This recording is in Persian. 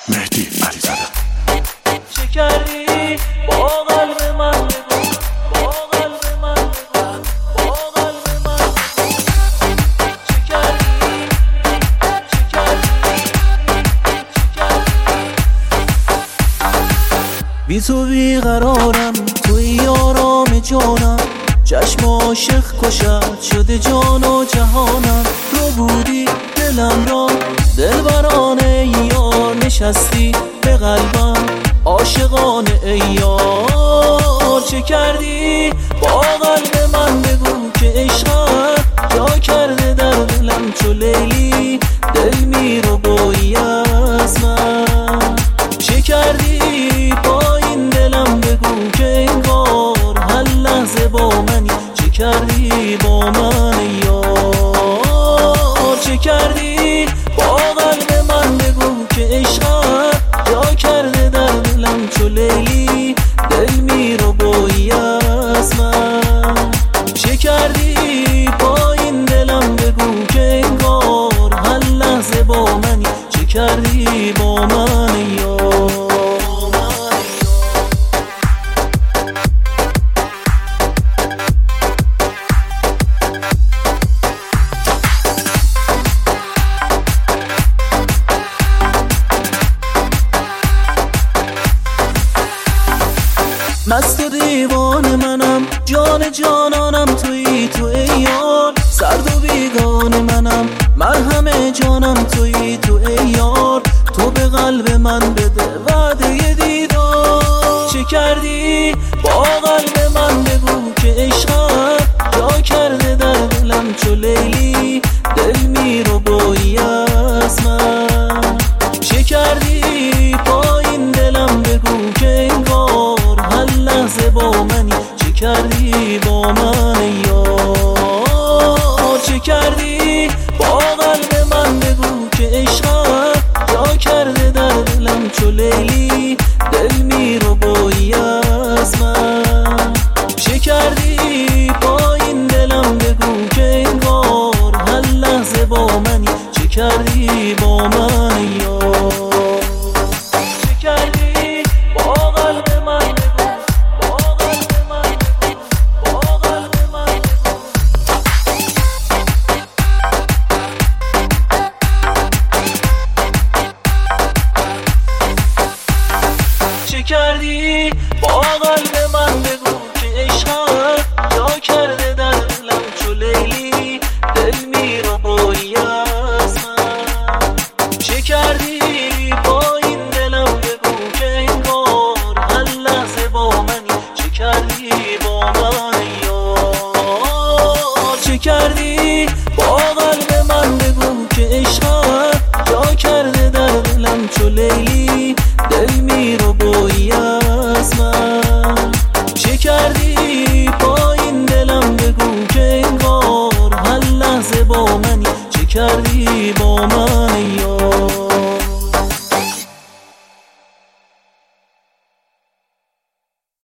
مهدی علیزاده. چه کردی با قلب من بگو، با قلب من بگو، با قلب من بگو. چه کردی، چه کردی، چه کردی. بی تو بیقرارم، توی آرام جانم، چشم عاشق کشد شده جان و جهانم. تو بودی دلم را دلبرانه یار، نشستی به قلبم عاشقانه ای یار. چه کردی با قلب من بگو که عشقت جا کرده در دلم چو لیلی، دل میرو بایی از من. چه کردی با این دلم بگو که انگار هر لحظه با منی. چه کردی با من یار، چه کردی با قلب من بگو که عشقت جا کرده در دلم چو لیلی، دل میرو بایی از من. چه کردی با این دلم بگو که انگار هر لحظه با منی. چه کردی با من یار. مست دیوان منم، جان جانانم تویی تو ای یار. سرد و بیگان منم، مرهم جانم تویی تو ای یار. تو به قلب من بده وعده دیدار. چه کردی با قلب من بگو که عشقت جا کرده در دلم چو لیلی، دل میرو بایی از من. چه کردی با این دلم بگو که انگار هر لحظه با منی. چه کردی با من یار، چه کردی با قلب من بگو که عشقت جا کرده در دلم چو لیلی، دل میرو بایی از من. چه کردی با این دلم بگو که انگار هر لحظه با منی. چه کردی با من یار. چه کردی با قلب من بگو که عشقت جا کرده در دلم چو لیلی، دل میرو بایی از من. چه کردی با این دلم بگو که انگار هر لحظه با منی. چه کردی با من یار، چه کردی با قلب من بگو که عشقت جا کرده در دلم چو لیلی، دل میرو بایی از من. چه کردی با این دلم بگو که انگار هر لحظه با منی. چه کردی با من